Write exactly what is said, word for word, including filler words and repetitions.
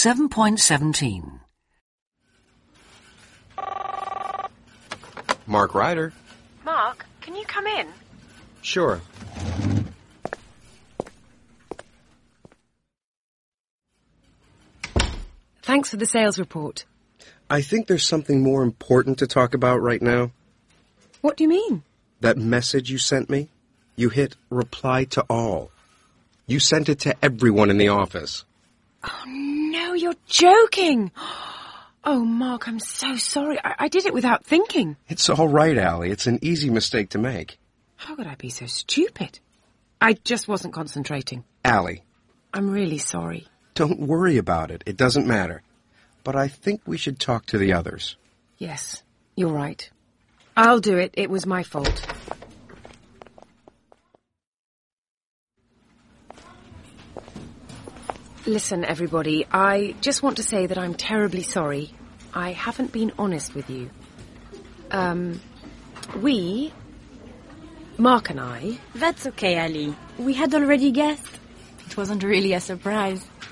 seven point seventeen. Mark Ryder. Mark, can you come in? Sure. Thanks for the sales report. I think there's something more important to talk about right now. What do you mean? That message you sent me? You hit reply to all. You sent it to everyone in the office. Oh, no, you're joking. Oh, Mark, I'm so sorry. I, I did it without thinking. It's all right, Allie. It's an easy mistake to make. How could I be so stupid? I just wasn't concentrating. Allie. I'm really sorry. Don't worry about it. It doesn't matter. But I think we should talk to the others. Yes, you're right. I'll do it. It was my fault. Listen, everybody, I just want to say that I'm terribly sorry. I haven't been honest with you. Um, we, Mark and I... That's okay, Ali. We had already guessed. It wasn't really a surprise.